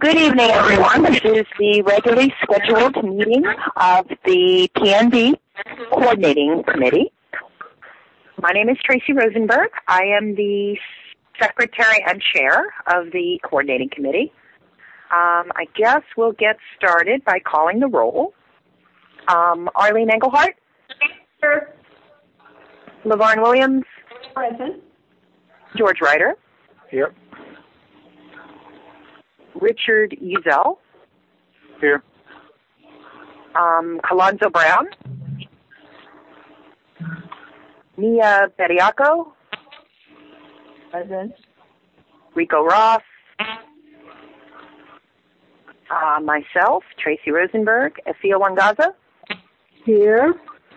Good evening, everyone. This is the regularly scheduled meeting of the PNB Coordinating Committee. My name is Tracy Rosenberg. I am the Secretary and Chair of the Coordinating Committee. I guess we'll get started by calling the roll. Arlene Engelhardt? Here. LaVarn Williams? Present. George Ryder? Here. Richard Uzel? Here. Kalonzo Brown? Mia Bediaco? Present. Rico Ross? Myself, Tracy Rosenberg. Afia Wangaza? Here.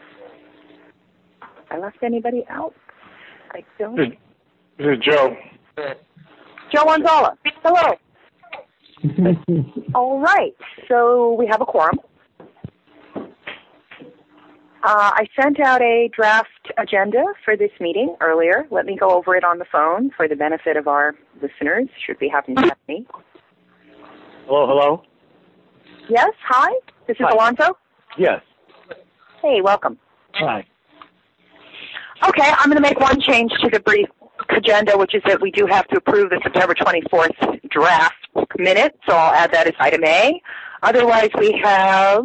I left anybody out? I don't. This is Joe. Joe Anzala. Hello. All right. So we have a quorum. I sent out a draft agenda for this meeting earlier. Let me go over it on the phone for the benefit of our listeners, should we happen to have any. Hello? Yes, hi. This is Hi. Alonso. Yes. Hey, welcome. Hi. Okay, I'm going to make one change to the brief agenda, which is that we do have to approve the September 24th draft minute, so I'll add that as item A. Otherwise, we have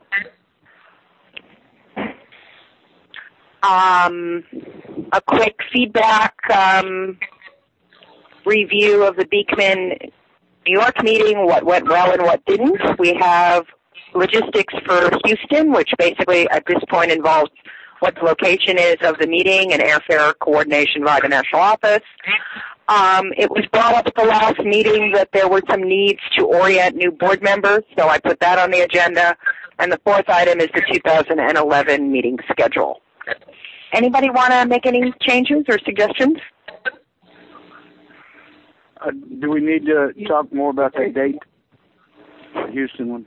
a quick feedback review of the Beekman New York meeting, what went well and what didn't. We have logistics for Houston, which basically at this point involves what the location is of the meeting and airfare coordination by the national office. It was brought up at the last meeting that there were some needs to orient new board members, so I put that on the agenda. And the fourth item is the 2011 meeting schedule. Anybody want to make any changes or suggestions? Do we need to talk more about that date? The Houston one.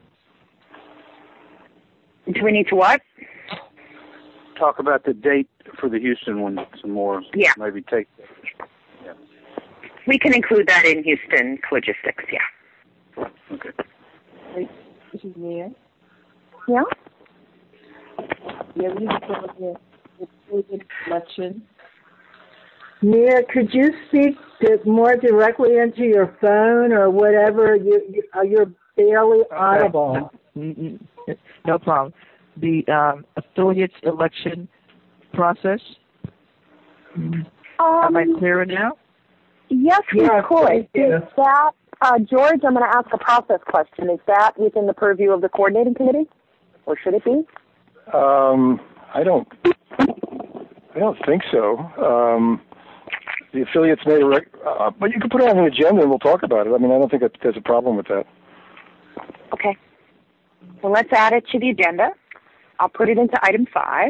Do we need to what? Talk about the date for the Houston one some more. Yeah. Maybe take. Yeah. We can include that in Houston logistics, yeah. Okay. This is Mia. Yeah? Yeah, we need to talk about the election. Mia, could you speak more directly into your phone or whatever? You're barely audible. No problem. The affiliates election process. Am I clearer now? Yes, we Yeah, could. thank you. Is that, George, I'm going to ask a process question. Is that within the purview of the coordinating committee? Or should it be? I don't think so. The affiliates made but you can put it on the agenda and we'll talk about it. I mean, I don't think that there's a problem with that. Okay. Well, let's add it to the agenda. I'll put it into item 5.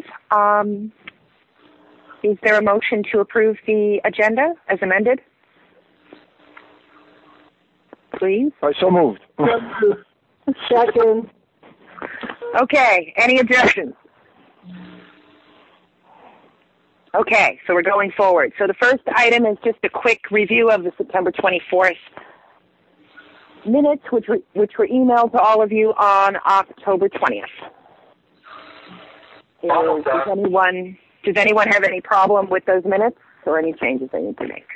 Is there a motion to approve the agenda as amended? Please. I so moved. Second. Okay. Any objections? Okay, so we're going forward. So the first item is just a quick review of the September 24th minutes, which were emailed to all of you on October 20th. Does anyone have any problem with those minutes or any changes they need to make?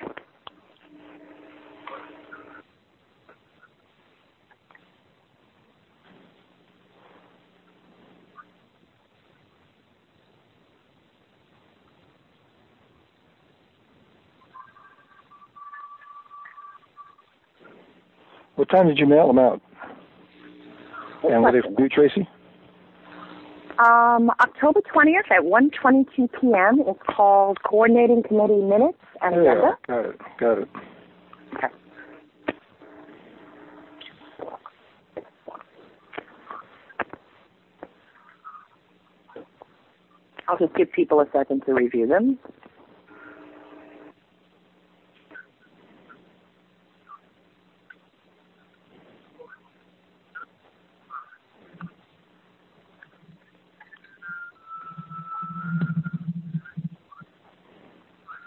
What time did you mail them out? And were they from you, Tracy? October 20th at 1:22 p.m. It's called Coordinating Committee Minutes and Agenda. Got it. Okay. I'll just give people a second to review them.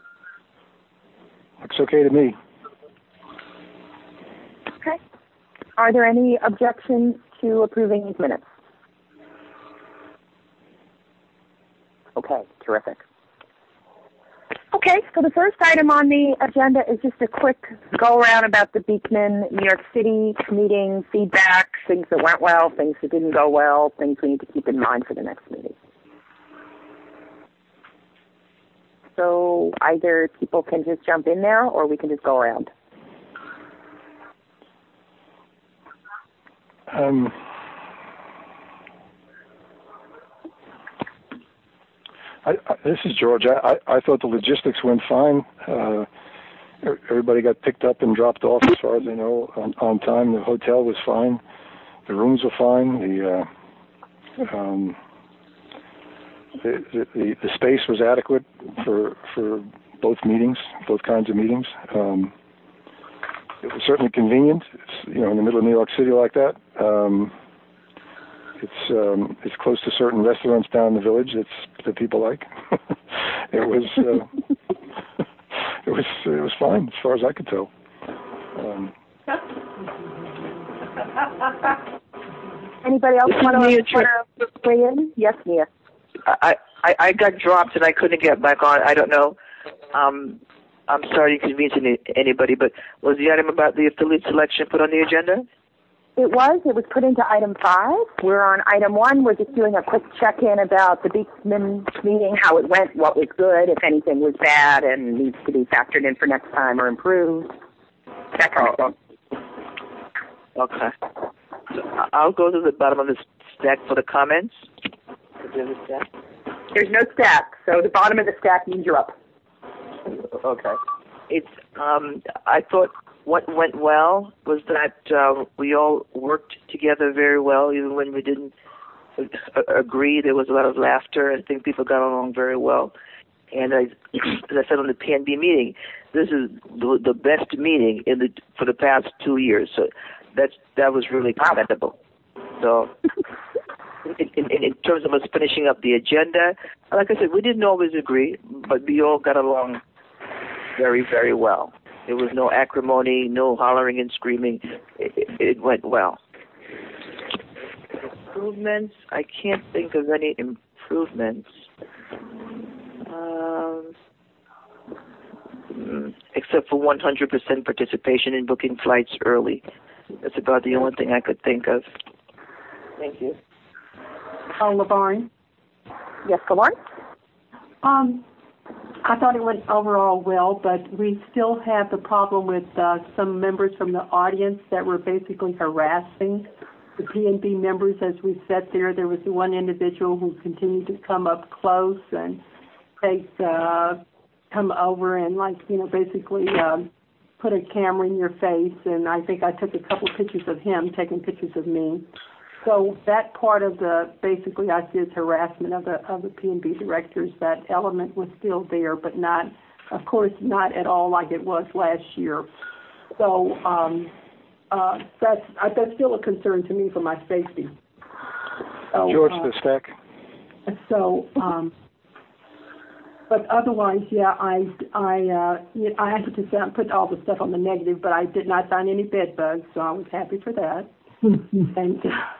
Looks okay to me. Okay. Are there any objections to approving these minutes? Okay, terrific. Okay, so the first item on the agenda is just a quick go-around about the Beekman, New York City meeting, feedback, things that went well, things that didn't go well, things we need to keep in mind for the next meeting. So either people can just jump in there or we can just go around. This is George. I thought the logistics went fine. Everybody got picked up and dropped off, as far as I know, on time. The hotel was fine. The rooms were fine. The space was adequate for both meetings, both kinds of meetings. It was certainly convenient. It's, in the middle of New York City like that. It's close to certain restaurants down in the village that people like. It was fine as far as I could tell. Anybody else want to weigh in? Yes, Mia. I got dropped and I couldn't get back on. I don't know. I'm sorry to inconvenience anybody, but was the item about the affiliate selection put on the agenda? It was put into item 5. We're on item 1. We're just doing a quick check-in about the Beekman meeting, how it went, what was good, if anything was bad and needs to be factored in for next time or improved. That kind of thing. Okay. So I'll go to the bottom of the stack for the comments. There's no stack, so the bottom of the stack means you're up. Okay. It's I thought what went well was that we all worked together very well, even when we didn't agree. There was a lot of laughter. I think people got along very well. And as I said on the PNB meeting, this is the best meeting for the past 2 years. So that was really commendable. So in terms of us finishing up the agenda, like I said, we didn't always agree, but we all got along very, very well. There was no acrimony, no hollering and screaming. It went well. Improvements? I can't think of any improvements. Except for 100% participation in booking flights early. That's about the only thing I could think of. Thank you. LaVarn. Yes, LaVarn? I thought it went overall well, but we still have the problem with some members from the audience that were basically harassing the PNB members as we sat there. There was one individual who continued to come up close and come over and basically put a camera in your face, and I think I took a couple pictures of him taking pictures of me. So that part of basically I see as harassment of the PNB directors. That element was still there, but not, of course, not at all like it was last year. So that's still a concern to me for my safety. So, George, the stack. So, but otherwise, yeah, I have to say I put all the stuff on the negative, but I did not find any bed bugs, so I was happy for that. And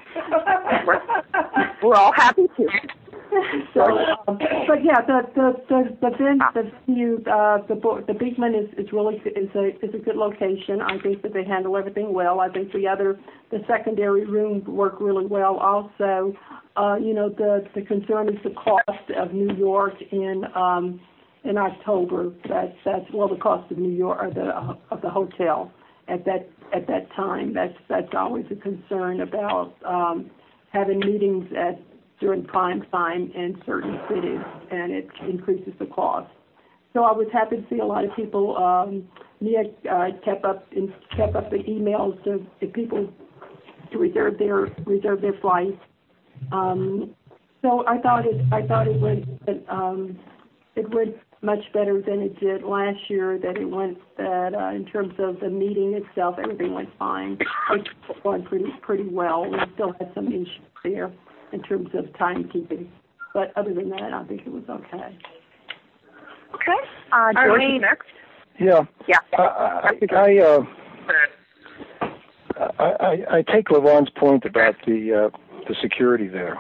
we're all happy to. So, but yeah, the Beekman is really a good location. I think that they handle everything well. I think the secondary rooms work really well. Also, the concern is the cost of New York in October. That's the cost of New York or of the hotel at that time. That's always a concern about having meetings during prime time in certain cities, and it increases the cost. So I was happy to see a lot of people. Mia kept up the emails to people to reserve their flights. So I thought it went much better than it did last year. In terms of the meeting itself, everything went fine. It went pretty well. We still had some issues there in terms of timekeeping, but other than that, I think it was okay. Okay. George is next. Yeah. Yeah. I take LaVon's point about the security there.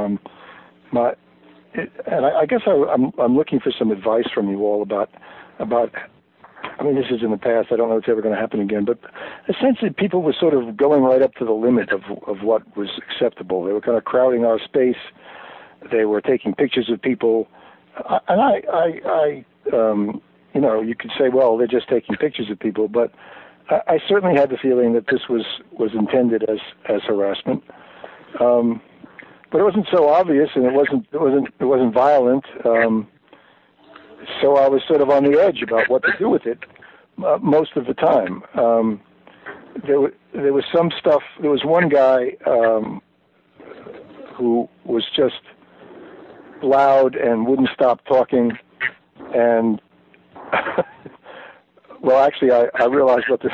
I guess I'm looking for some advice from you all about. I mean, this is in the past. I don't know if it's ever going to happen again. But essentially, people were sort of going right up to the limit of what was acceptable. They were kind of crowding our space. They were taking pictures of people, and I you know, you could say, well, they're just taking pictures of people, but I certainly had the feeling that this was intended as harassment. But it wasn't so obvious, and it wasn't violent. So I was sort of on the edge about what to do with it most of the time. There was some stuff. There was one guy who was just loud and wouldn't stop talking, and well, actually, I realized what this.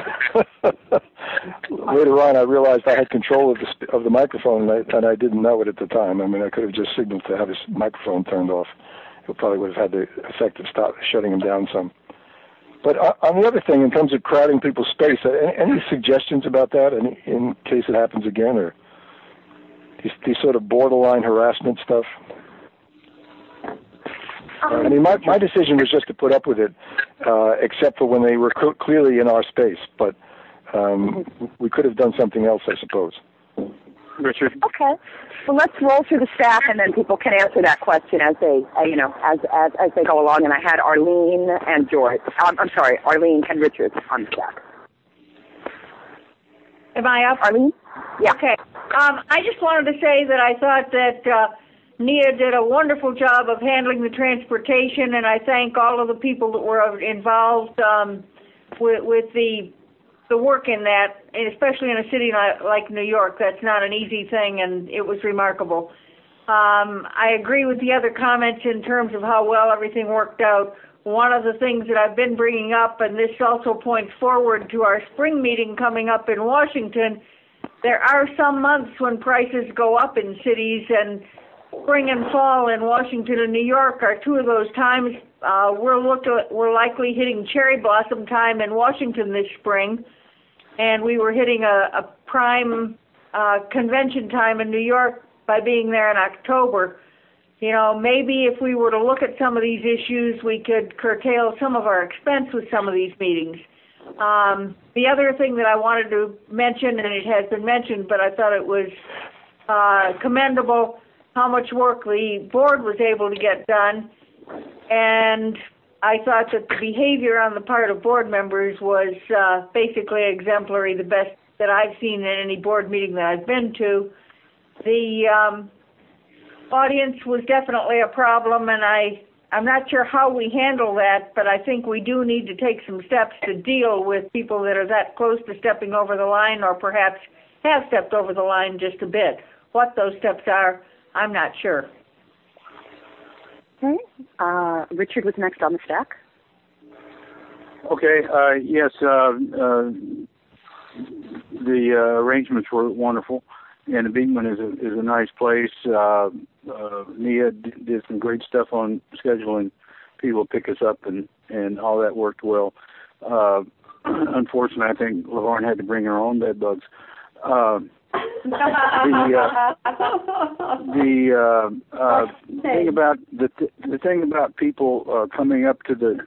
Later on, I realized I had control of the microphone, and I didn't know it at the time. I mean, I could have just signaled to have his microphone turned off. It probably would have had the effect of shutting him down some. But on the other thing, in terms of crowding people's space, any suggestions about that in case it happens again, or these sort of borderline harassment stuff? I mean, my decision was just to put up with it, except for when they were clearly in our space. But we could have done something else, I suppose. Richard? Okay. Well, let's roll through the staff, and then people can answer that question as they, as they go along. And I had Arlene and George. Arlene and Richard on the staff. Am I up? Arlene? Yeah. Okay. I just wanted to say that I thought that Nia did a wonderful job of handling the transportation, and I thank all of the people that were involved with the work in that, and especially in a city like New York. That's not an easy thing, and it was remarkable. I agree with the other comments in terms of how well everything worked out. One of the things that I've been bringing up, and this also points forward to our spring meeting coming up in Washington, there are some months when prices go up in cities, and spring and fall in Washington and New York are two of those times. We're likely hitting cherry blossom time in Washington this spring, and we were hitting a prime convention time in New York by being there in October. You know, maybe if we were to look at some of these issues, we could curtail some of our expense with some of these meetings. The other thing that I wanted to mention, and it has been mentioned, but I thought it was commendable, how much work the board was able to get done, and I thought that the behavior on the part of board members was basically exemplary, the best that I've seen in any board meeting that I've been to. The audience was definitely a problem, and I'm not sure how we handle that, but I think we do need to take some steps to deal with people that are that close to stepping over the line, or perhaps have stepped over the line just a bit. What those steps are, I'm not sure. Okay. Richard was next on the stack. Okay. Yes. The arrangements were wonderful, and the Beekman is a nice place. Nia did some great stuff on scheduling people to pick us up, and all that worked well. Unfortunately, I think LaVarn had to bring her own bed bugs. The thing about people coming up to the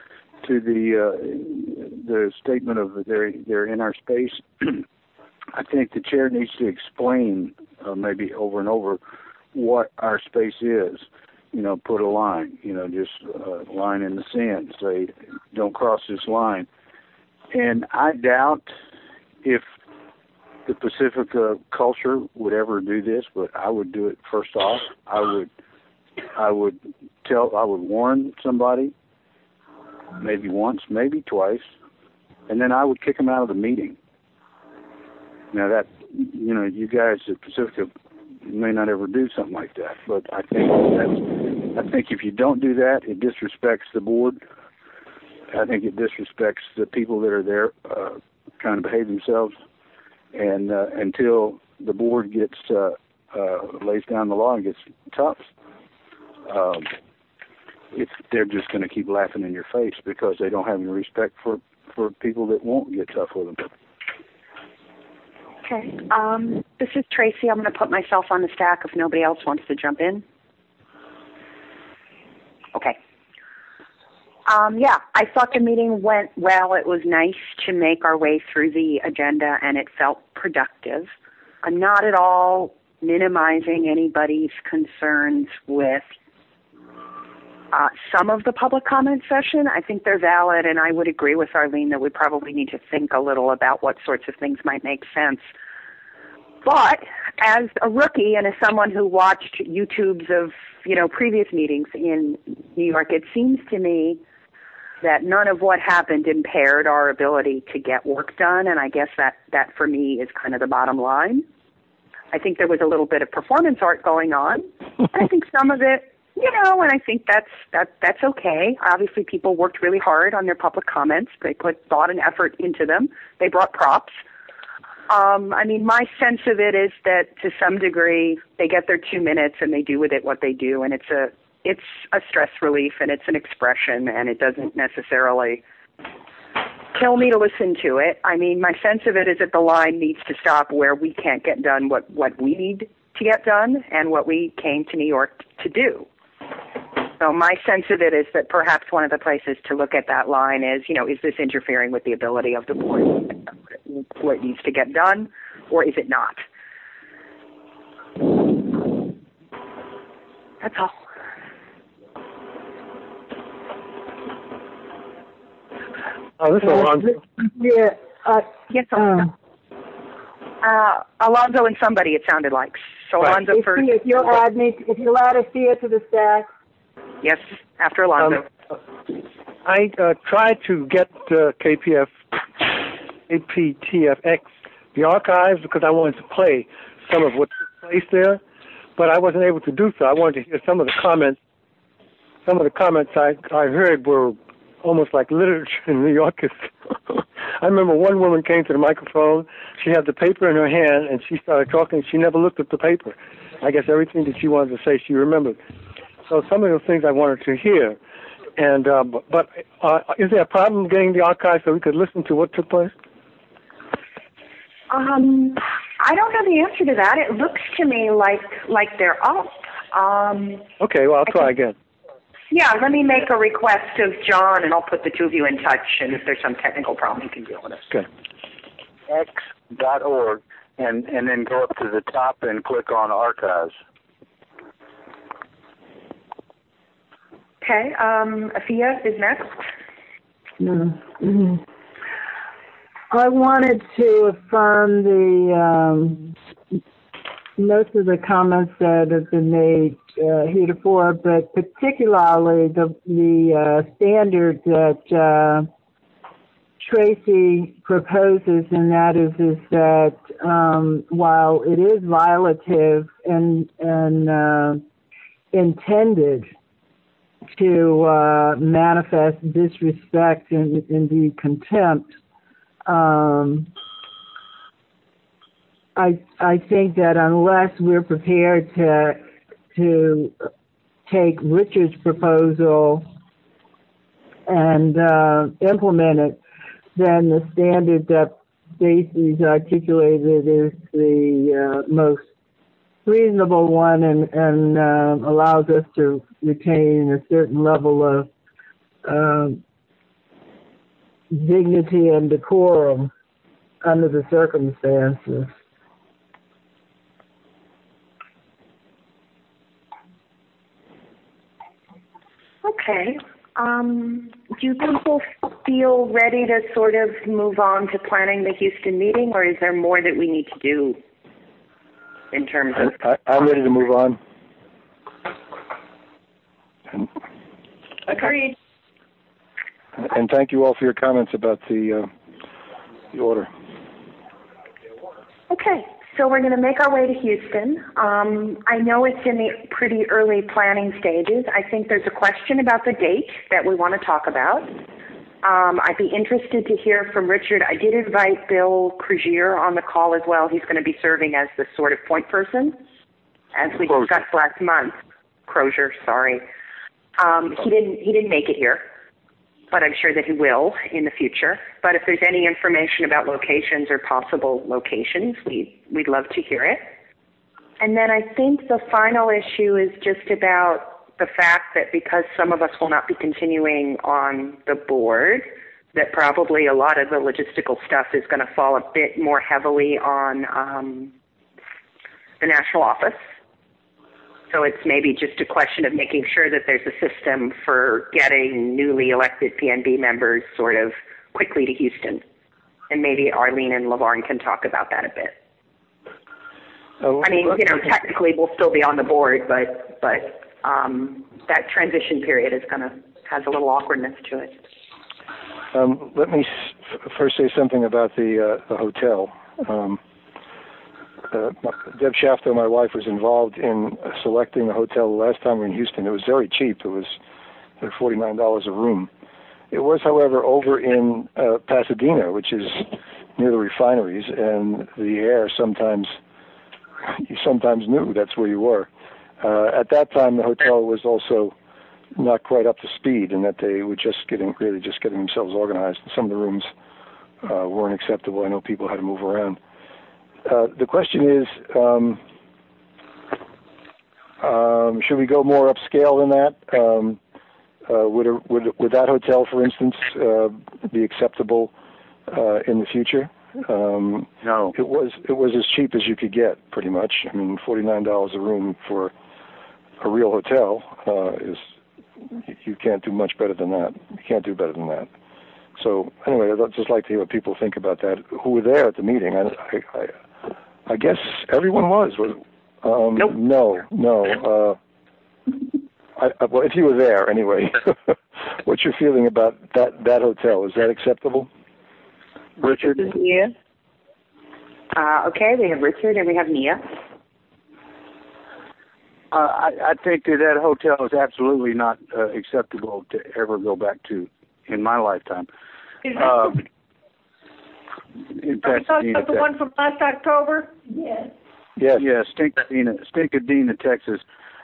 statement of they're in our space, I think the chair needs to explain maybe over and over what our space is. You know, put a line. You know, just a line in the sand. Say, don't cross this line. And I doubt if the Pacifica culture would ever do this, but I would do it first off. I would warn somebody, maybe once, maybe twice, and then I would kick them out of the meeting. Now that, you know, you guys at Pacifica may not ever do something like that, but I think if you don't do that, it disrespects the board. I think it disrespects the people that are there trying to behave themselves. And until the board gets lays down the law and gets tough, they're just going to keep laughing in your face because they don't have any respect for people that won't get tough with them. Okay. This is Tracy. I'm going to put myself on the stack if nobody else wants to jump in. Okay. Yeah, I thought the meeting went well. It was nice to make our way through the agenda, and it felt productive. I'm not at all minimizing anybody's concerns with some of the public comment session. I think they're valid, and I would agree with Arlene that we probably need to think a little about what sorts of things might make sense. But as a rookie and as someone who watched YouTubes of, previous meetings in New York, it seems to me that none of what happened impaired our ability to get work done, and I guess that for me is kind of the bottom line. I think there was a little bit of performance art going on, and I think some of it, and I think that's okay. Obviously, people worked really hard on their public comments. They put thought and effort into them. They brought props. My sense of it is that to some degree they get their 2 minutes and they do with it what they do, and it's a stress relief and it's an expression, and it doesn't necessarily kill me to listen to it. My sense of it is that the line needs to stop where we can't get done what we need to get done and what we came to New York to do. So my sense of it is that perhaps one of the places to look at that line is, is this interfering with the ability of the board to get done what needs to get done, or is it not? That's all. This is Alonzo. Yeah. Yes, Alonzo and somebody, it sounded like. So right. Alonzo first. If you'll add a Thea to the stack. Yes, after Alonzo. I tried to get KPTFX, the archives, because I wanted to play some of what took place there, but I wasn't able to do so. I wanted to hear some of the comments. Some of the comments I heard were almost like literature in New York. I remember one woman came to the microphone. She had the paper in her hand, and she started talking. She never looked at the paper. I guess everything that she wanted to say, she remembered. So some of the things I wanted to hear. And but is there a problem getting the archive so we could listen to what took place? I don't know the answer to that. It looks to me like they're up. Okay, well, I'll try again. Yeah, let me make a request of John, and I'll put the two of you in touch, and if there's some technical problem, you can deal with it. Okay. X.org, and then go up to the top and click on Archives. Okay, Afia is next. Mm-hmm. I wanted to affirm the most of the comments that have been made heretofore, but particularly the standard that Tracy proposes, and that is that while it is violative and intended to manifest disrespect and indeed contempt, I think that unless we're prepared to take Richard's proposal and implement it, then the standard that Stacy's articulated is the most reasonable one and allows us to retain a certain level of dignity and decorum under the circumstances. Okay. Do people feel ready to sort of move on to planning the Houston meeting, or is there more that we need to do in terms of... I'm ready to move on. Agreed. And thank you all for your comments about the order. Okay, so we're going to make our way to Houston. I know it's in the pretty early planning stages. I think there's a question about the date that we want to talk about. I'd be interested to hear from Richard. I did invite Bill Crozier on the call as well. He's going to be serving as the sort of point person, as we discussed last month. Crozier, sorry. He didn't make it here. but I'm sure that he will in the future. But if there's any information about locations or possible locations, we'd love to hear it. And then I think the final issue is just about the fact that because some of us will not be continuing on the board, that probably a lot of the logistical stuff is going to fall a bit more heavily on the national office. So it's maybe just a question of making sure that there's a system for getting newly elected PNB members sort of quickly to Houston. And maybe Arlene and LaVarn can talk about that a bit. I mean, technically we'll still be on the board, but that transition period has a little awkwardness to it. Let me first say something about the hotel. Deb Shafto, my wife, was involved in selecting the hotel the last time we were in Houston. It was very cheap. It was $49 a room. It was, however, over in Pasadena, which is near the refineries, and the air you sometimes knew that's where you were. At that time, the hotel was also not quite up to speed, and that they were just getting themselves organized. Some of the rooms weren't acceptable. I know people had to move around. The question is, should we go more upscale than that? Would that hotel, for instance, be acceptable in the future? No. It was as cheap as you could get, pretty much. I mean, $49 a room for a real hotel is, you can't do much better than that. You can't do better than that. So anyway, I'd just like to hear what people think about that. Who were there at the meeting? I guess everyone was. Nope. No. Well, if you were there, anyway, what's your feeling about that hotel? Is that acceptable? Richard? Yeah. Okay, we have Richard and we have Nia. I think that hotel is absolutely not acceptable to ever go back to in my lifetime. In Are we talking about the one from last October? Yes. Yes. Yes, Stinkadena, Texas.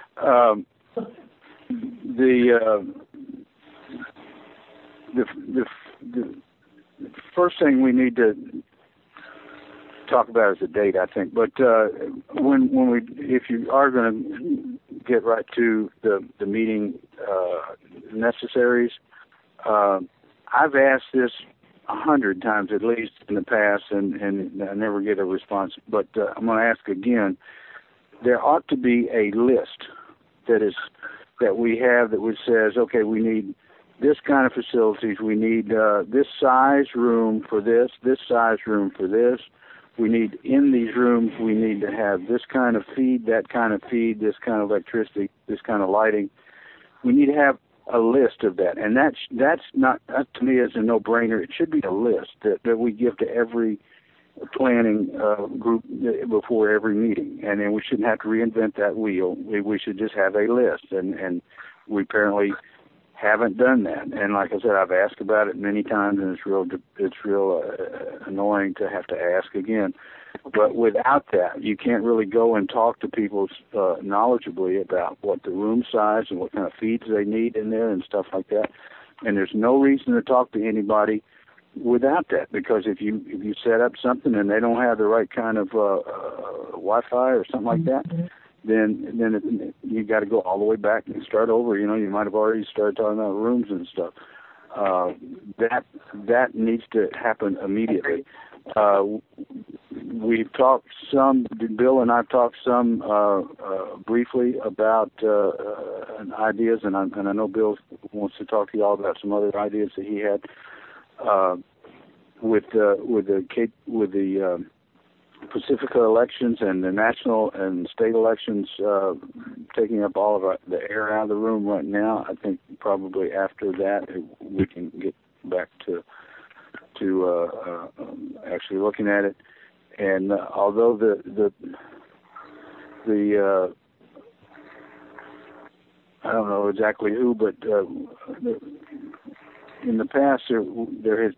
The first thing we need to talk about is the date, I think. But if you are going to get right to the meeting necessaries, I've asked this 100 times at least in the past, and I never get a response. But I'm going to ask again. There ought to be a list that we have that says, okay, we need this kind of facilities. We need this size room for this size room for this. We need, in these rooms, we need to have this kind of feed, that kind of feed, this kind of electricity, this kind of lighting. We need to have a list of that. And that's not, that to me is a no-brainer. It should be a list that we give to every planning group before every meeting. And then we shouldn't have to reinvent that wheel. We should just have a list. And we apparently haven't done that. And like I said, I've asked about it many times, and it's real annoying to have to ask again. But without that, you can't really go and talk to people knowledgeably about what the room size and what kind of feeds they need in there and stuff like that. And there's no reason to talk to anybody without that, because if you set up something and they don't have the right kind of Wi-Fi or something like that, then you got to go all the way back and start over. You know, you might have already started talking about rooms and stuff. That needs to happen immediately. We've talked some, Bill and I've talked some briefly about ideas, and I know Bill wants to talk to you all about some other ideas that he had with the Pacifica elections and the national and state elections taking up all of the air out of the room right now. I think probably after that we can get back to actually looking at it. And although the I don't know exactly who, but in the past there's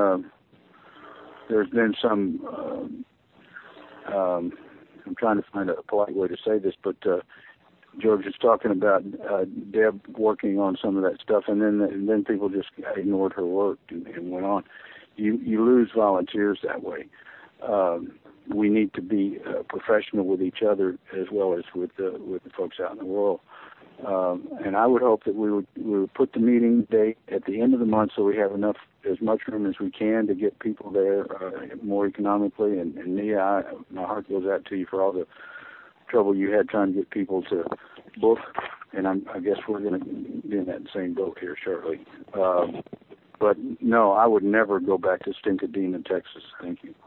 been some. I'm trying to find a polite way to say this, but George was talking about Deb working on some of that stuff, and then people just ignored her work and went on. You lose volunteers that way. We need to be professional with each other as well as with the folks out in the world. And I would hope that we would put the meeting date at the end of the month so we have as much room as we can to get people there more economically. And Nia, my heart goes out to you for all the trouble you had trying to get people to book. And I guess we're going to be in that same boat here shortly. But no, I would never go back to Stinkadena, Texas. Thank you.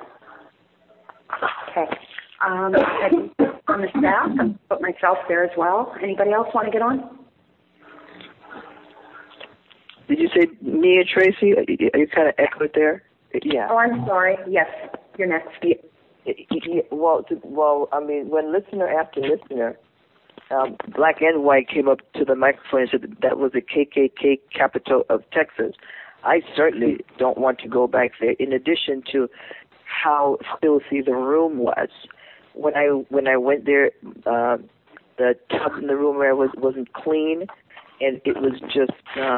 Okay. On the staff, I put myself there as well. Anybody else want to get on? Did you say Nia, Tracy? You kind of echoed there. Yeah. Oh, I'm sorry. Yes, you're next. Well, I mean, when listener after listener, black and white, came up to the microphone and said that was the KKK capital of Texas, I certainly don't want to go back there. In addition to how filthy the room was, when I went there, the tub in the room where wasn't clean, and it was just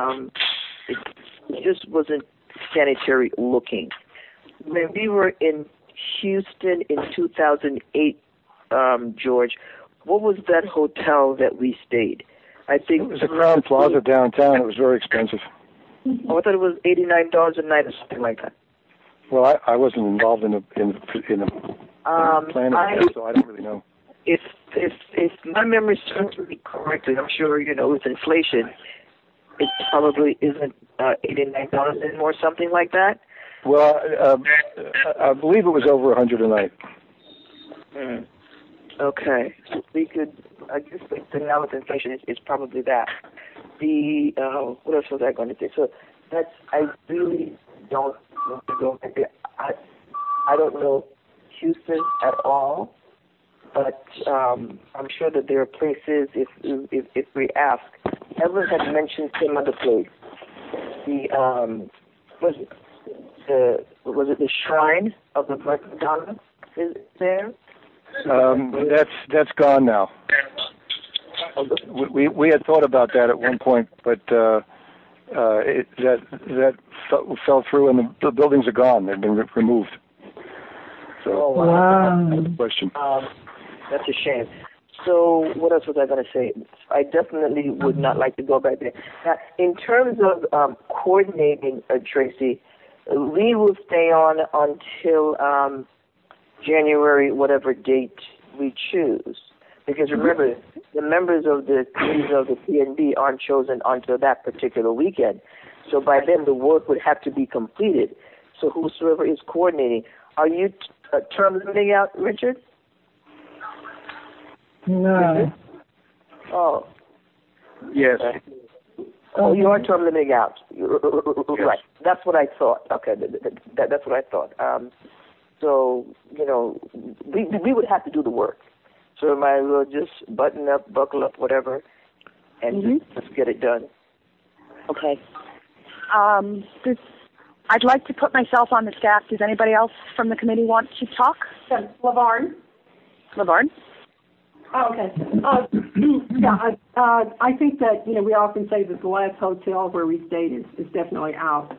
it just wasn't sanitary looking. When we were in Houston in 2008, George, what was that hotel that we stayed? I think it was a Crown Plaza downtown. It was very expensive. Oh, I thought it was $89 a night or something like that. Well, I wasn't involved in the planning, so I don't really know. If my memory serves me correctly, I'm sure with inflation, it probably isn't $89 anymore, something like that. Well, I believe it was over $100 a night. Okay, so we could. I guess now with inflation, it's probably that. The what else was I going to say? So that's. I really don't want to go back there. I don't know Houston at all, but I'm sure that there are places if we ask. Evelyn had mentioned some other place. Was it the Shrine of the Blessed Madonna? Is there? That's gone now. We had thought about that at one point, but that fell through, and the buildings are gone. They've been removed. So, wow. That's a question. That's a shame. So what else was I going to say? I definitely would not like to go back there. Now, in terms of coordinating, Tracy, we will stay on until January, whatever date we choose. Because remember, the members of the committees of the PNB aren't chosen until that particular weekend. So by then, the work would have to be completed. So whosoever is coordinating, are you term limiting out, Richard? No. Oh. Yes. Oh, you are term limiting out. Right. That's what I thought. Okay, that's what I thought. So, we would have to do the work. So we might as well just button up, buckle up, whatever, and just get it done. Okay. I'd like to put myself on the staff. Does anybody else from the committee want to talk? LaVarn. LaVarn? Oh, okay. I think that, we often say that the last hotel where we stayed is definitely out.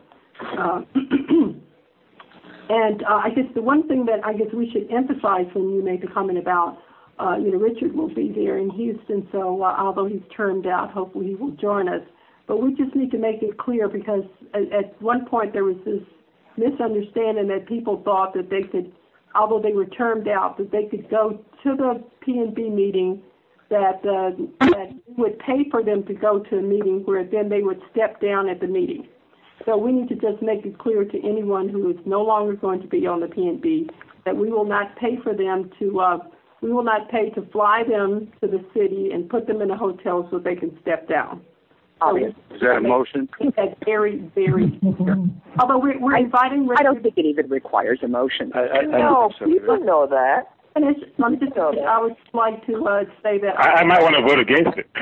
And I guess the one thing that I guess we should emphasize when you make the comment about, Richard will be there in Houston, so although he's termed out, hopefully he will join us. But we just need to make it clear because at one point there was this misunderstanding that people thought that they could, although they were termed out, that they could go to the PNB meeting, that would pay for them to go to a meeting where then they would step down at the meeting. So we need to just make it clear to anyone who is no longer going to be on the PNB that we will not pay for them we will not pay to fly them to the city and put them in a hotel so they can step down. Is that a motion? That's very, very clear. Although we're inviting Richard. I don't think it even requires a motion. No, people know that. And I would like to say that I might want to vote against it.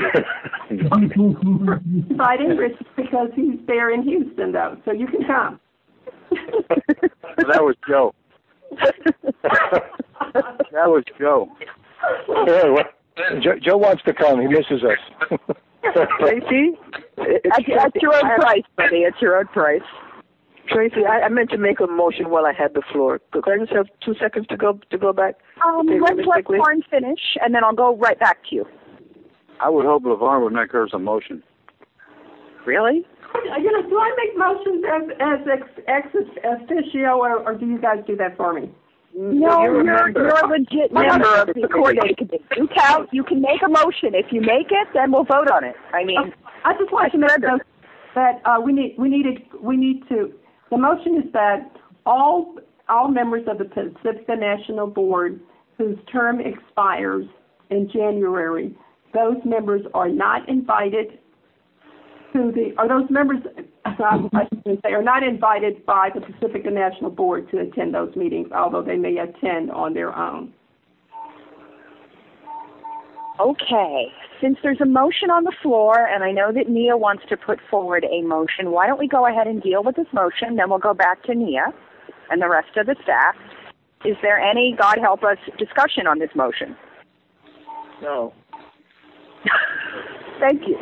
inviting Richard because he's there in Houston, though, so you can come. Well, that was Joe. That was Joe. Joe wants to come. He misses us. Tracy? At your own price, buddy. At your own price. Tracy, I meant to make a motion while I had the floor. Could I just have 2 seconds to go back? Let's let Lauren finish, and then I'll go right back to you. I would hope LeVar would make hers a motion. Really? Do I make motions as ex officio, or do you guys do that for me? No, you're a legit member of the coordinating committee. You can make a motion. If you make it, then we'll vote on it. I mean, I just want to make that we need to. The motion is that all members of the Pacifica National Board whose term expires in January, those members are not invited are not invited by the Pacifica National Board to attend those meetings, although they may attend on their own. Okay. Since there's a motion on the floor, and I know that Nia wants to put forward a motion, why don't we go ahead and deal with this motion, then we'll go back to Nia and the rest of the staff. Is there any, God help us, discussion on this motion? No. Thank you.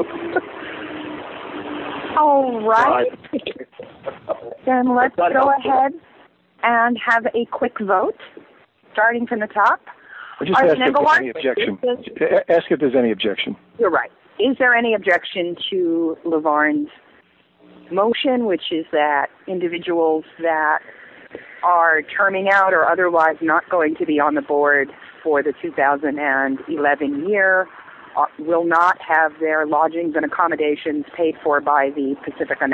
All right. Then let's go ahead and have a quick vote, starting from the top. Just ask if there's any objection. Ask if there's any objection. You're right. Is there any objection to LeVar's motion, which is that individuals that are terming out or otherwise not going to be on the board for the 2011 year will not have their lodgings and accommodations paid for by the Pacifica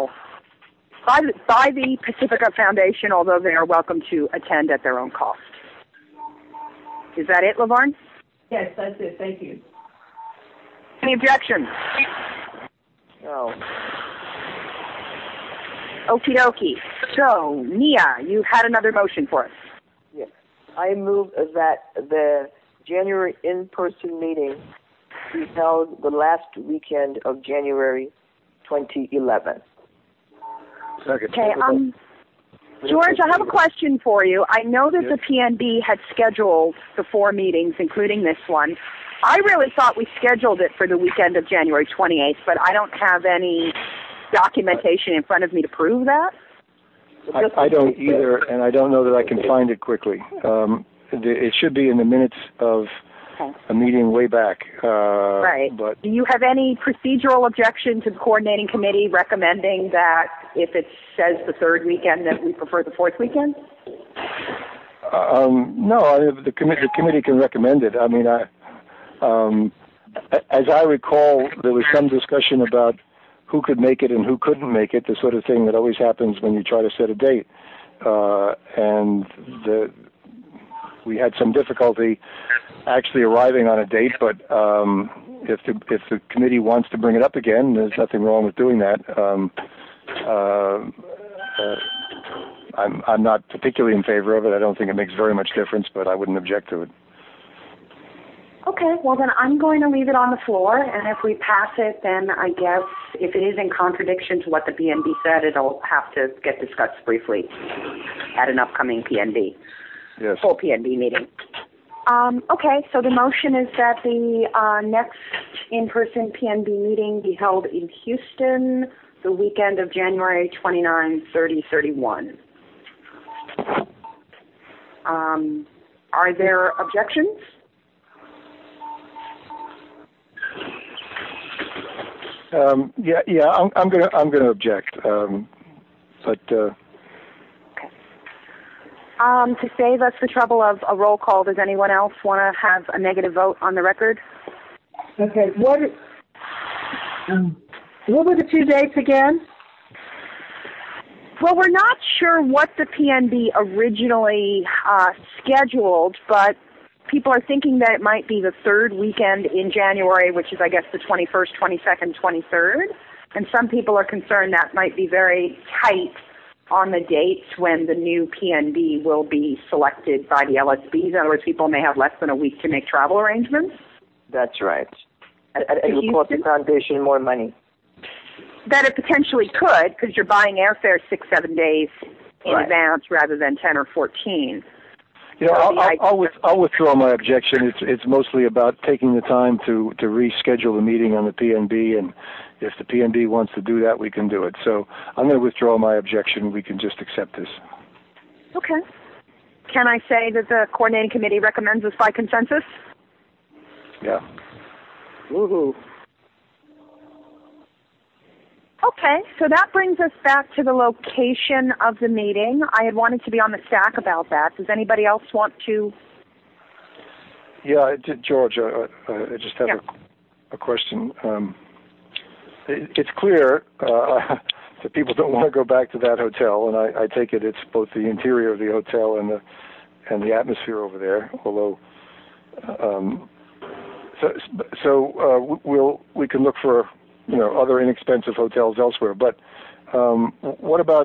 by the Pacifica Foundation, although they are welcome to attend at their own cost. Is that it, LeVar? Yes, that's it. Thank you. Any objections? No. Okie dokie. So, Nia, you had another motion for us. Yes. I move that the January in-person meeting be held the last weekend of January 2011. Second. Okay, George, I have a question for you. I know that the PNB had scheduled the 4 meetings, including this one. I really thought we scheduled it for the weekend of January 28th, but I don't have any documentation in front of me to prove that. I don't either, and I don't know that I can find it quickly. It should be in the minutes of a meeting way back. Right. But do you have any procedural objection to the coordinating committee recommending that if it says the 3rd weekend that we prefer the 4th weekend? No, the committee can recommend it. I mean, as I recall, there was some discussion about who could make it and who couldn't make it, the sort of thing that always happens when you try to set a date. And we had some difficulty actually arriving on a date, but if the committee wants to bring it up again, there's nothing wrong with doing that. I'm not particularly in favor of it. I don't think it makes very much difference, but I wouldn't object to it. Okay, well then I'm going to leave it on the floor, and if we pass it, then I guess if it is in contradiction to what the PNB said, it'll have to get discussed briefly at an upcoming PNB. Yes. Full PNB meeting. Okay, so the motion is that the next in-person PNB meeting be held in Houston the weekend of January 29, 30, 31. Are there objections? I'm gonna object. To save us the trouble of a roll call, does anyone else want to have a negative vote on the record? Okay. What were the 2 dates again? Well, we're not sure what the PNB originally scheduled, but people are thinking that it might be the 3rd weekend in January, which is, I guess, the 21st, 22nd, 23rd. And some people are concerned that might be very tight on the dates when the new PNB will be selected by the LSBs. In other words, people may have less than a week to make travel arrangements. That's right. And it will cost the foundation more money. That it potentially could, because you're buying airfare 6-7 days in advance rather than 10 or 14. I'll withdraw my objection. It's mostly about taking the time to reschedule the meeting on the PNB, and if the PNB wants to do that, we can do it. So I'm going to withdraw my objection. We can just accept this. Okay. Can I say that the coordinating committee recommends this by consensus? Yeah. Woohoo. Okay, so that brings us back to the location of the meeting. I had wanted to be on the stack about that. Does anybody else want to? Yeah, George, I just have a question. It's clear that people don't want to go back to that hotel, and I take it it's both the interior of the hotel and the atmosphere over there. Although, we can look for other inexpensive hotels elsewhere. But what about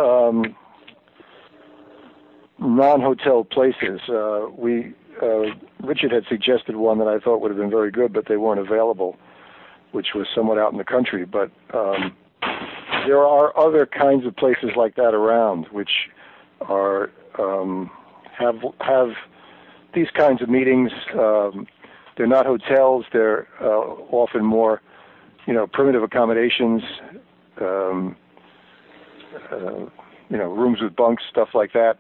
non-hotel places? Richard had suggested one that I thought would have been very good, but they weren't available, which was somewhat out in the country. But there are other kinds of places like that around, which are have these kinds of meetings. They're not hotels. They're often more, primitive accommodations. Rooms with bunks, stuff like that.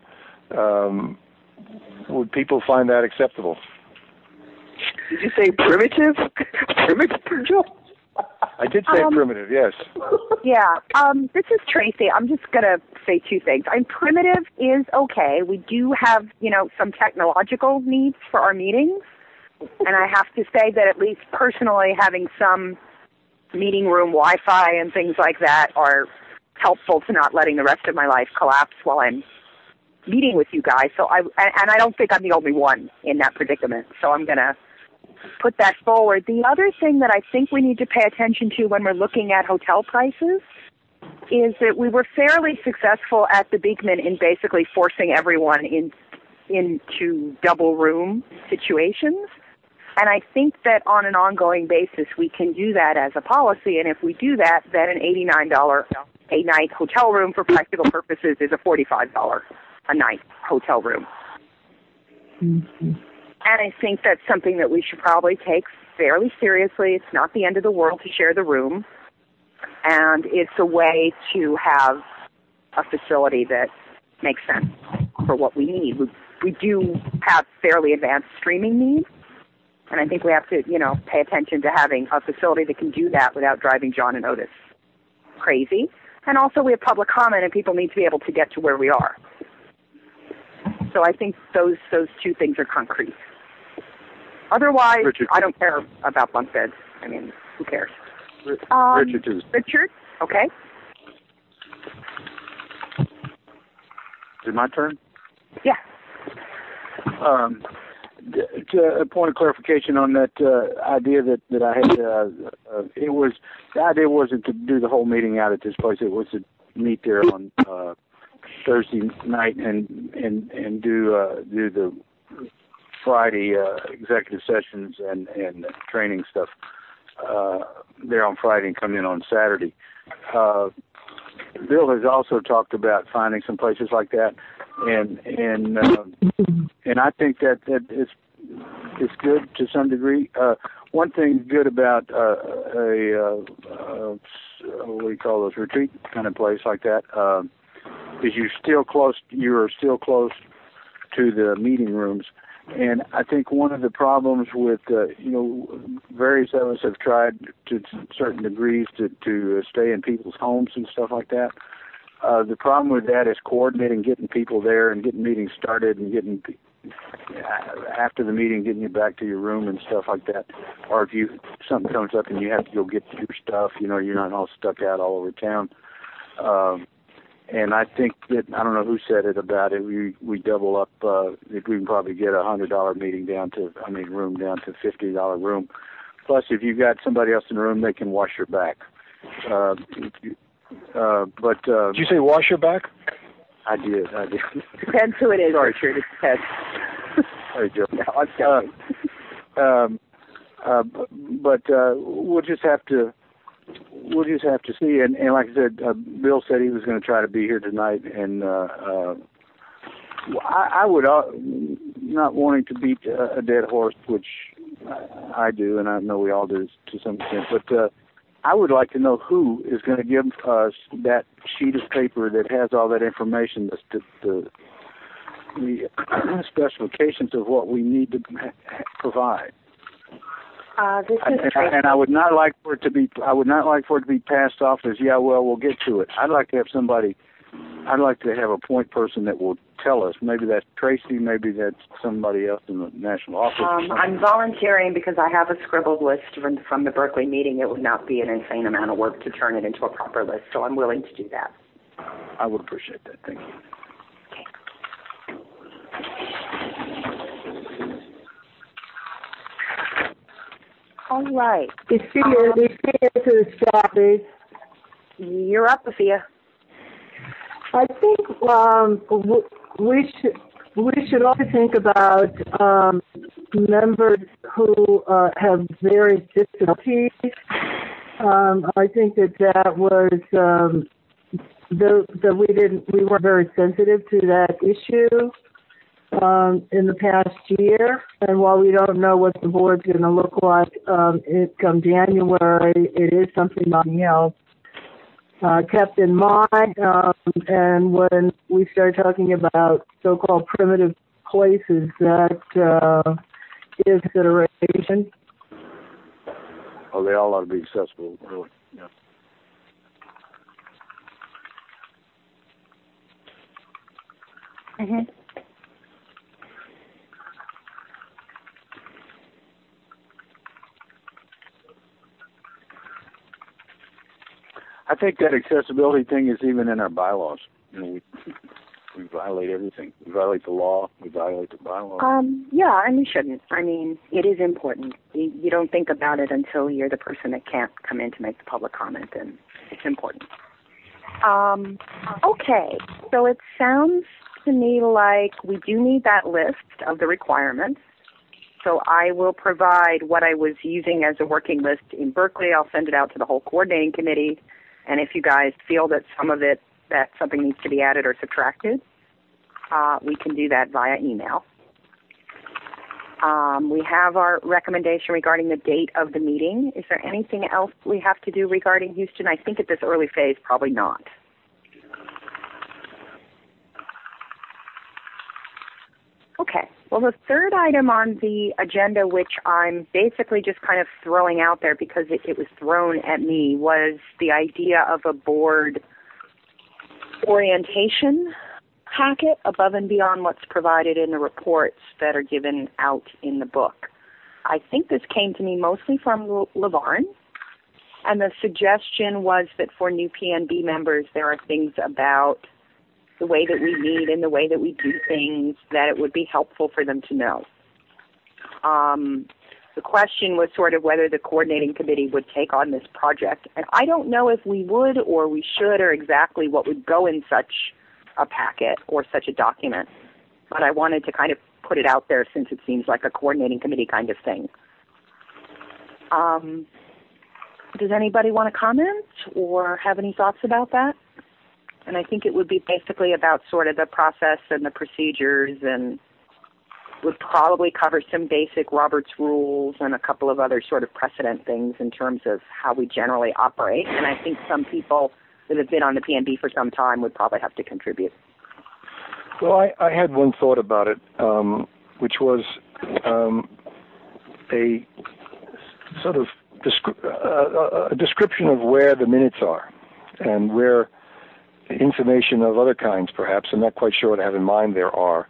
Would people find that acceptable? Did you say primitive? Primitive, Joe? I did say primitive, yes. Yeah. This is Tracy. I'm just going to say two things. Primitive is okay. We do have, some technological needs for our meetings. And I have to say that at least personally having some meeting room Wi-Fi and things like that are helpful to not letting the rest of my life collapse while I'm meeting with you guys. So I don't think I'm the only one in that predicament. So I'm going to put that forward. The other thing that I think we need to pay attention to when we're looking at hotel prices is that we were fairly successful at the Beekman in basically forcing everyone into double room situations. And I think that on an ongoing basis, we can do that as a policy. And if we do that, then an $89 a night hotel room for practical purposes is a $45 a night hotel room. Mm-hmm. And I think that's something that we should probably take fairly seriously. It's not the end of the world to share the room. And it's a way to have a facility that makes sense for what we need. We do have fairly advanced streaming needs. And I think we have to, pay attention to having a facility that can do that without driving John and Otis crazy. And also we have public comment and people need to be able to get to where we are. So I think those two things are concrete. Otherwise, Richard. I don't care about bunk beds. Who cares? Richard, too. Richard? Okay. Is it my turn? Yeah. A point of clarification on that idea that I had. The idea wasn't to do the whole meeting out at this place. It was to meet there on Thursday night and do the Friday executive sessions and training stuff there on Friday and come in on Saturday. Bill has also talked about finding some places like that, and I think that it's good to some degree. One thing good about what do you call those, retreat kind of place like that is you're still close to the meeting rooms. And I think one of the problems with, various of us have tried to certain degrees to stay in people's homes and stuff like that. The problem with that is coordinating, getting people there and getting meetings started and getting, after the meeting, getting you back to your room and stuff like that. Or if something comes up and you have to go get your stuff, you're not all stuck out all over town. And I think that, I don't know who said it about it, we double up, we can probably get $100 room down to $50 room. Plus, if you've got somebody else in the room, they can wash your back. Did you say wash your back? I did. Depends who it is, Sorry. Richard. It depends. Sorry, Joe. No, I'm joking. But we'll just have to see. And like I said, Bill said he was going to try to be here tonight, and I would not wanting to beat a dead horse, which I do, and I know we all do to some extent, but I would like to know who is going to give us that sheet of paper that has all that information, the specifications of what we need to provide. And I would not like for it to be. I would not like for it to be passed off as, yeah, well, we'll get to it. I'd like to have somebody. I'd like to have a point person that will tell us. Maybe that's Tracy. Maybe that's somebody else in the national office. I'm volunteering because I have a scribbled list from the Berkeley meeting. It would not be an insane amount of work to turn it into a proper list, so I'm willing to do that. I would appreciate that. Thank you. All right. We see it to the strawberries. You're up, Sophia. I think we should also think about members who have various disabilities. I think that was that we weren't very sensitive to that issue in the past year. And while we don't know what the board's going to look like come January, it is something being held. Kept in mind, and when we start talking about so-called primitive places, that is consideration. Oh, they all ought to be accessible, really. Yeah. Mm-hmm. I think that accessibility thing is even in our bylaws. You know, we violate everything. We violate the law. We violate the bylaws. Yeah, and we shouldn't. I mean, it is important. You don't think about it until you're the person that can't come in to make the public comment, and it's important. Okay, so it sounds to me like we do need that list of the requirements. So I will provide what I was using as a working list in Berkeley. I'll send it out to the whole coordinating committee. And if you guys feel that some of it, that something needs to be added or subtracted, we can do that via email. We have our recommendation regarding the date of the meeting. Is there anything else we have to do regarding Houston? I think at this early phase, probably not. Okay. Well, the third item on the agenda, which I'm basically just kind of throwing out there because it was thrown at me, was the idea of a board orientation packet above and beyond what's provided in the reports that are given out in the book. I think this came to me mostly from LeVarn, and the suggestion was that for new PNB members, there are things about the way that we meet and the way that we do things that it would be helpful for them to know. The question was sort of whether the coordinating committee would take on this project. And I don't know if we would or we should or exactly what would go in such a packet or such a document. But I wanted to kind of put it out there since it seems like a coordinating committee kind of thing. Does anybody want to comment or have any thoughts about that? And I think it would be basically about sort of the process and the procedures, and would probably cover some basic Robert's rules and a couple of other sort of precedent things in terms of how we generally operate. And I think some people that have been on the PNB for some time would probably have to contribute. Well, I had one thought about it, which was a sort of a description of where the minutes are and where information of other kinds, perhaps. I'm not quite sure what I have in mind there are.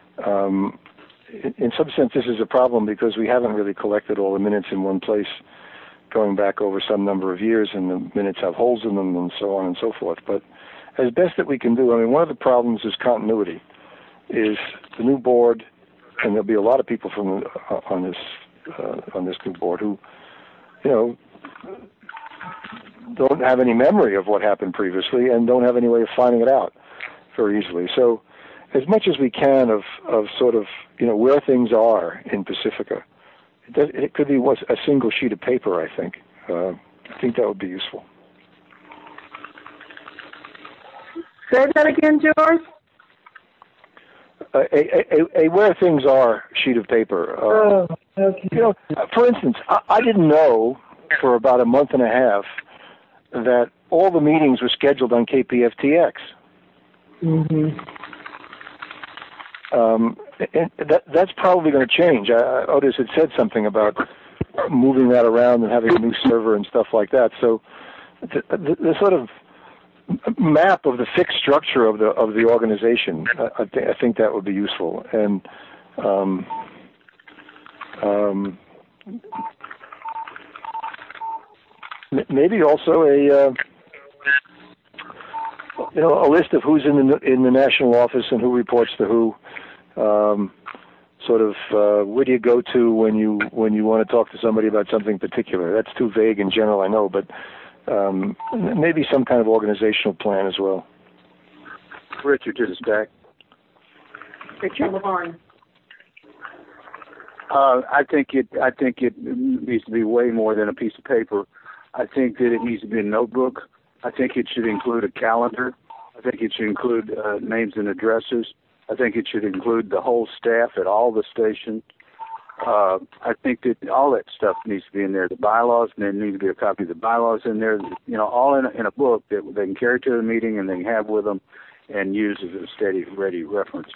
In some sense, this is a problem because we haven't really collected all the minutes in one place going back over some number of years, and the minutes have holes in them and so on and so forth. But as best that we can do, I mean, one of the problems is continuity, is the new board, and there'll be a lot of people from on this new board who, you know, don't have any memory of what happened previously and don't have any way of finding it out very easily. So as much as we can of sort of, you know, where things are in Pacifica, it could be a single sheet of paper, I think. I think that would be useful. Say that again, George? a where things are sheet of paper. Okay. You know, for instance, I didn't know for about a month and a half that all the meetings were scheduled on KPFTX. Mm-hmm. And that's probably going to change. Otis had said something about moving that around and having a new server and stuff like that. So the sort of map of the fixed structure of the organization, I think that would be useful. And maybe also a list of who's in the national office and who reports to who. Sort of where do you go to when you want to talk to somebody about something particular? That's too vague in general, I know, but maybe some kind of organizational plan as well. Richard to the stack. Richard LaVarn. I think it needs to be way more than a piece of paper. I think that it needs to be a notebook. I think it should include a calendar. I think it should include names and addresses. I think it should include the whole staff at all the stations. I think that all that stuff needs to be in there. The bylaws, and there needs to be a copy of the bylaws in there. You know, all in a book that they can carry to the meeting and they can have with them and use as a steady, ready reference.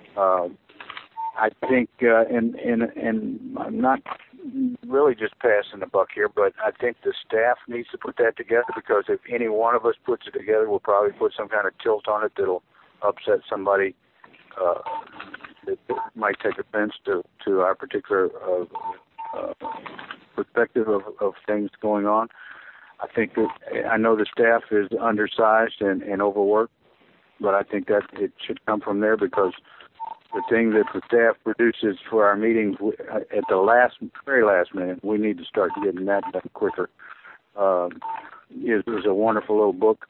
I think, and I'm not really just passing the buck here, but I think the staff needs to put that together, because if any one of us puts it together, we'll probably put some kind of tilt on it that'll upset somebody that might take offense to our particular perspective of things going on. I know the staff is undersized and overworked, but I think that it should come from there, because the thing that the staff produces for our meetings at the very last minute, we need to start getting that done quicker. It was a wonderful little book.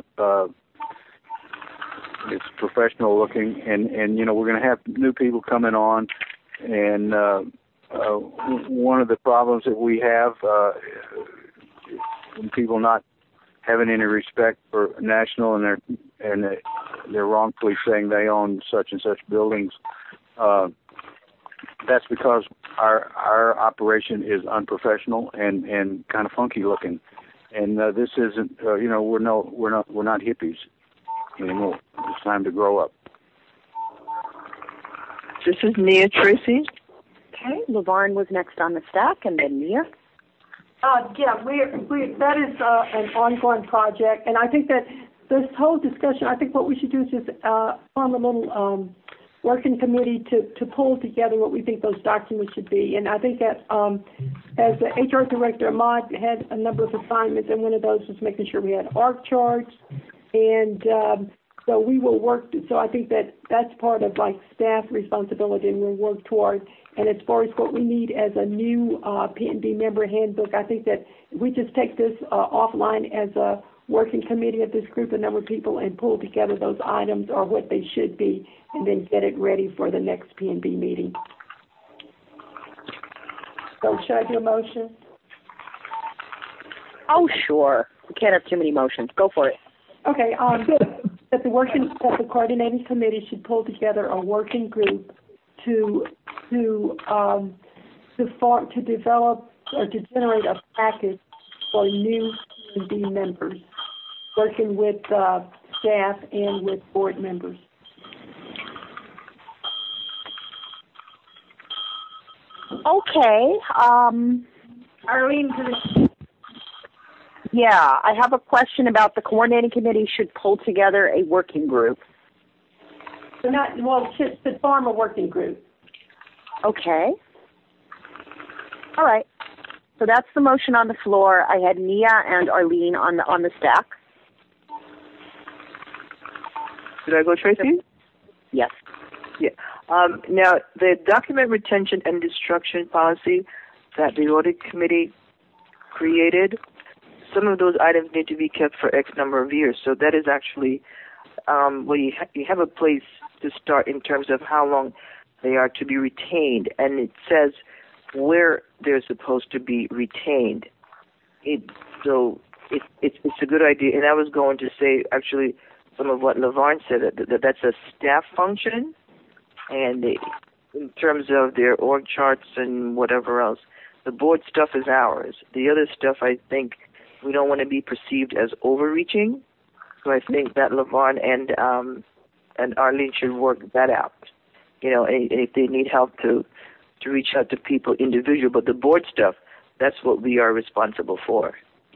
It's professional looking, and you know, we're going to have new people coming on, and one of the problems that we have when people not having any respect for national, and they're wrongfully saying they own such and such buildings. That's because our operation is unprofessional and kind of funky looking, and this isn't. We're not hippies anymore. It's time to grow up. This is Nia Tracy. Okay, LaVarn was next on the stack, and then Nia. That is an ongoing project, and I think that this whole discussion, I think what we should do is just form a little working committee to pull together what we think those documents should be. And I think that as the HR director, Ahmad had a number of assignments, and one of those was making sure we had org charts. And so we will work. So I think that that's part of like staff responsibility, and we'll work toward. And as far as what we need as a new P&B member handbook, I think that we just take this offline as a working committee of this group, a number of people, and pull together those items or what they should be, and then get it ready for the next P&B meeting. So should I do a motion? Oh, sure. We can't have too many motions. Go for it. Okay. That the coordinating committee should pull together a working group to develop or to generate a package for new P&B members, working with staff and with board members. Okay. Arlene, yeah, I have a question about the coordinating committee should pull together a working group. Should form a working group. Okay. All right. So that's the motion on the floor. I had Nia and Arlene on the stack. Did I go, Tracy? Yes. Yeah. Now, the document retention and destruction policy that the audit committee created, some of those items need to be kept for X number of years. So that is actually you have a place to start in terms of how long they are to be retained, and it says where they're supposed to be retained. So it's a good idea. And I was going to say, actually, some of what LaVarn said, that's a staff function. And in terms of their org charts and whatever else, the board stuff is ours. The other stuff, I think, we don't want to be perceived as overreaching. So I think that LaVarn and Arlene should work that out. And if they need help to reach out to people individually, but the board stuff, that's what we are responsible for.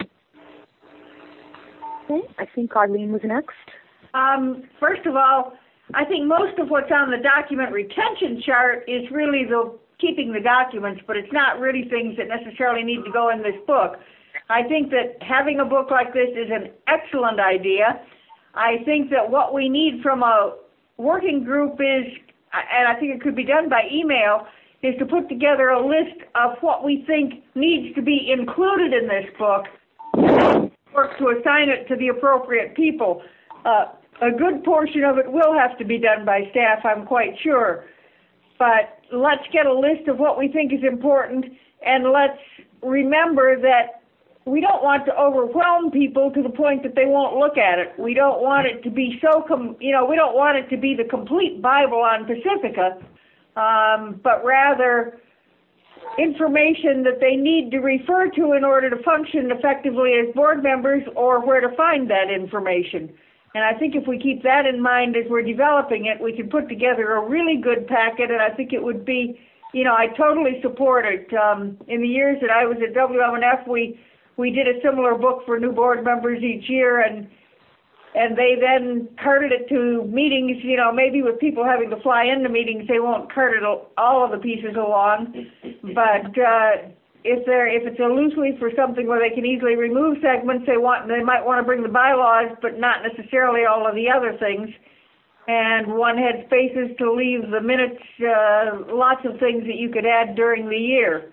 Okay, I think Arlene was next. First of all, I think most of what's on the document retention chart is really the keeping the documents, but it's not really things that necessarily need to go in this book. I think that having a book like this is an excellent idea. I think that what we need from a working group is, and I think it could be done by email, is to put together a list of what we think needs to be included in this book, and work to assign it to the appropriate people. A good portion of it will have to be done by staff, I'm quite sure. But let's get a list of what we think is important, and let's remember that we don't want to overwhelm people to the point that they won't look at it. We don't want it to be we don't want it to be the complete Bible on Pacifica, but rather information that they need to refer to in order to function effectively as board members, or where to find that information. And I think if we keep that in mind as we're developing it, we can put together a really good packet, and I think it would be, I totally support it. In the years that I was at WMNF, we did a similar book for new board members each year, and they then carted it to meetings. Maybe with people having to fly into meetings, they won't cart it all of the pieces along. But if it's a loose leaf for something where they can easily remove segments, they might want to bring the bylaws, but not necessarily all of the other things. And one had spaces to leave the minutes, lots of things that you could add during the year.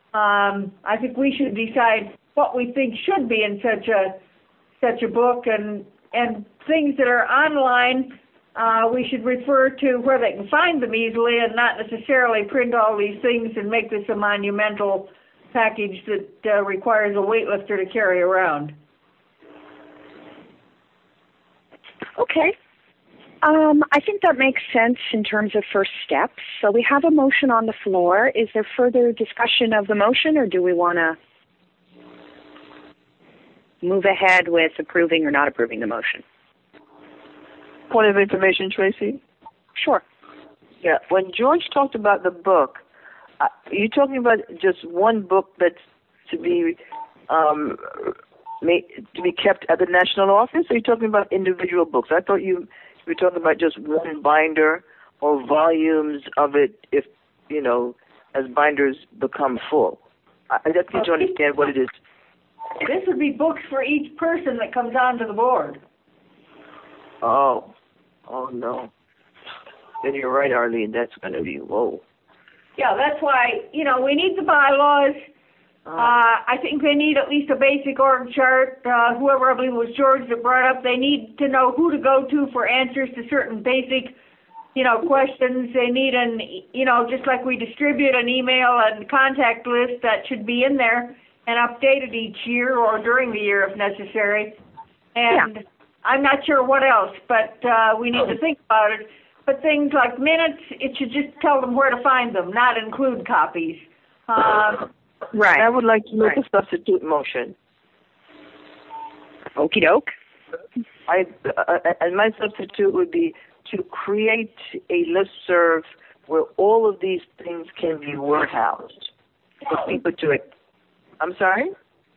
I think we should decide what we think should be in such a book, and things that are online, we should refer to where they can find them easily, and not necessarily print all these things and make this a monumental package that requires a weightlifter to carry around. Okay. I think that makes sense in terms of first steps. So we have a motion on the floor. Is there further discussion of the motion, or do we want to move ahead with approving or not approving the motion? Point of information, Tracy? Sure. Yeah, when George talked about the book, are you talking about just one book that's to be kept at the national office, or are you talking about individual books? I thought you were talking about just one binder or volumes of it, if, as binders become full. I just need to understand what it is. This would be books for each person that comes onto the board. Oh no. Then you're right, Arlene. That's going to be whoa. Yeah, that's why, we need the bylaws. I think they need at least a basic org chart. Whoever, I believe it was George that brought up, they need to know who to go to for answers to certain basic, questions. They need just like we distribute an email and contact list, that should be in there and updated each year or during the year if necessary. And I'm not sure what else, but we need to think about it. But things like minutes, it should just tell them where to find them, not include copies. Right. I would like to make a substitute motion. Okie doke. And my substitute would be to create a listserv where all of these things can be warehoused for people to. I'm sorry?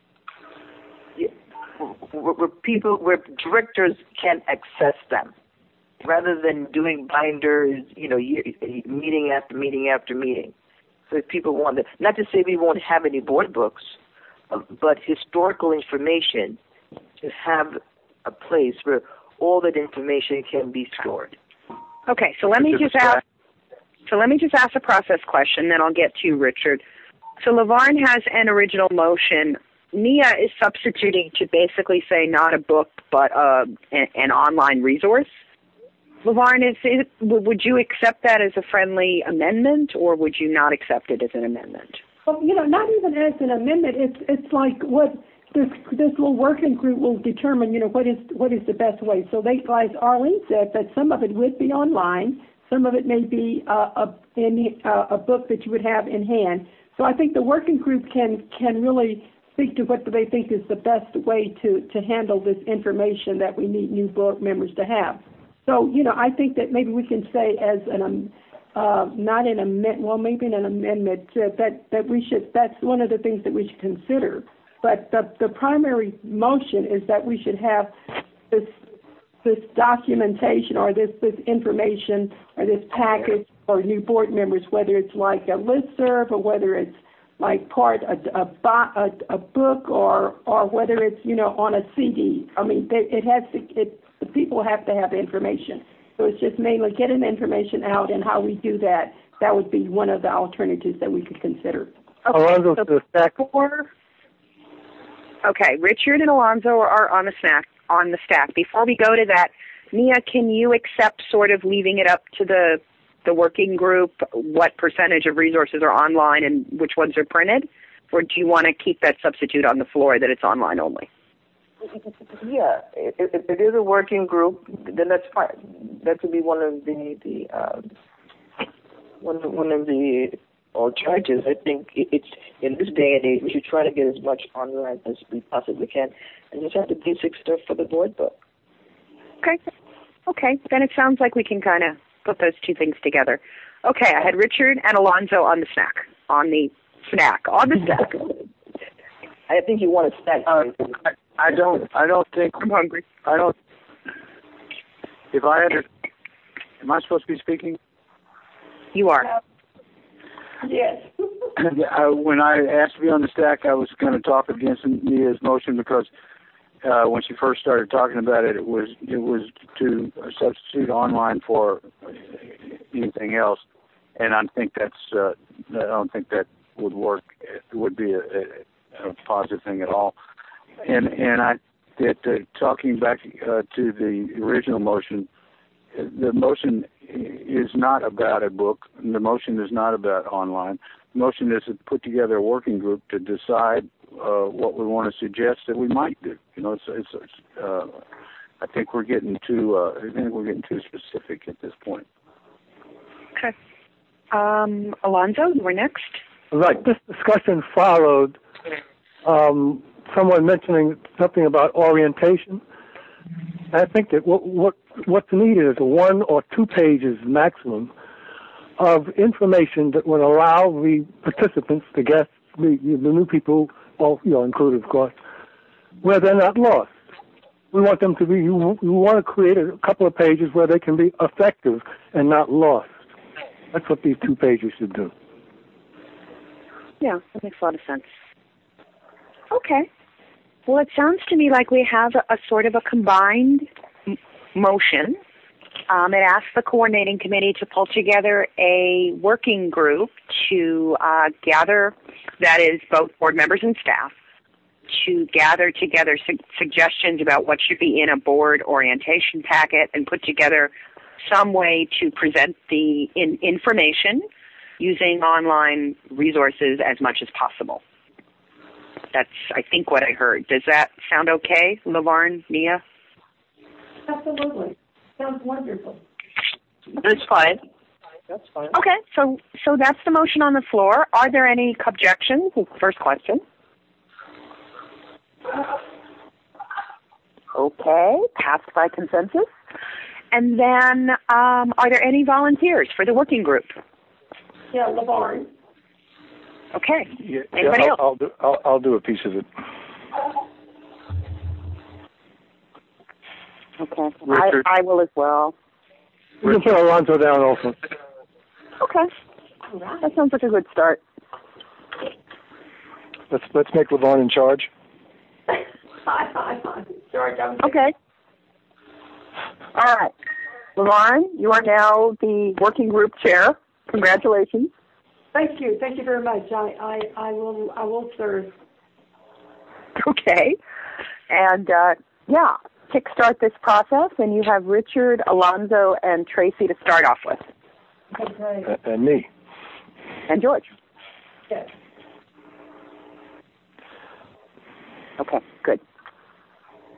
Where directors can access them, rather than doing binders, meeting after meeting after meeting. So if people want to, not to say we won't have any board books, but historical information, to have a place where all that information can be stored. Okay, so let me just ask a process question, then I'll get to you, Richard. So LaVarn has an original motion. Nia is substituting to basically say not a book, but an online resource. LaVarn, would you accept that as a friendly amendment, or would you not accept it as an amendment? Well, not even as an amendment. It's like what this little working group will determine. What is the best way. So they, like Arlene said, that some of it would be online, Some of it may be a book that you would have in hand. So I think the working group can really speak to what they think is the best way to handle this information that we need new board members to have. So, I think that maybe we can say as not an amendment, well, maybe an amendment that we should, that's one of the things that we should consider. But the primary motion is that we should have this documentation or this information or this package for new board members, whether it's like a listserv or whether it's like part a book or whether it's on a CD. I mean, the people have to have information. So it's just mainly getting the information out, and how we do that. That would be one of the alternatives that we could consider. Okay, so the stack. Okay, Richard and Alonzo are on the stack. Before we go to that, Nia, can you accept sort of leaving it up to the working group what percentage of resources are online and which ones are printed? Or do you want to keep that substitute on the floor that it's online only? Yeah, if it is a working group, then that's fine. That would be one of the alternatives. I think it's in this day and age we should try to get as much online as we possibly can, and just have the basic stuff for the board book. Okay. Then it sounds like we can kind of put those two things together. Okay, I had Richard and Alonzo on the stack. I think you want to stack. I don't think. I'm hungry. If I had to, am I supposed to be speaking? You are. Yes. When I asked to be on the stack, I was going to talk against Nia's motion because when she first started talking about it, it was to substitute online for anything else, and I think I don't think that would work. It would be a positive thing at all. And talking back to the original motion, the motion is not about a book. The motion is not about online. The motion is to put together a working group to decide what we want to suggest that we might do. I think we're getting too specific at this point. Okay. Alonzo, you were next. Right. This discussion followed someone mentioning something about orientation. I think that what's needed is 1 or 2 pages maximum of information that would allow the participants, the guests, the new people, all included, of course, where they're not lost. We want them to be. You want to create a couple of pages where they can be effective and not lost. That's what these 2 pages should do. Yeah, that makes a lot of sense. Okay. Well, it sounds to me like we have a sort of a combined motion. It asks the coordinating committee to pull together a working group to gather, that is, both board members and staff, to gather together suggestions about what should be in a board orientation packet and put together some way to present the information using online resources as much as possible. That's, I think, what I heard. Does that sound okay, LaVarn, Nia? Absolutely. Sounds wonderful. That's fine. That's fine. Okay, so that's the motion on the floor. Are there any objections? First question. Okay, passed by consensus. And then, are there any volunteers for the working group? Yeah, LaVarn. Okay. Anybody else? I'll do a piece of it. Okay. I will as well. We can put Alonzo down also. Okay. That sounds like a good start. Let's make LaVarn in charge. Okay. All right. LaVarn, you are now the working group chair. Congratulations. Thank you. Thank you very much. I will serve. Okay. And, kickstart this process, and you have Richard, Alonzo, and Tracy to start off with. Okay. And me. And George. Yes. Okay.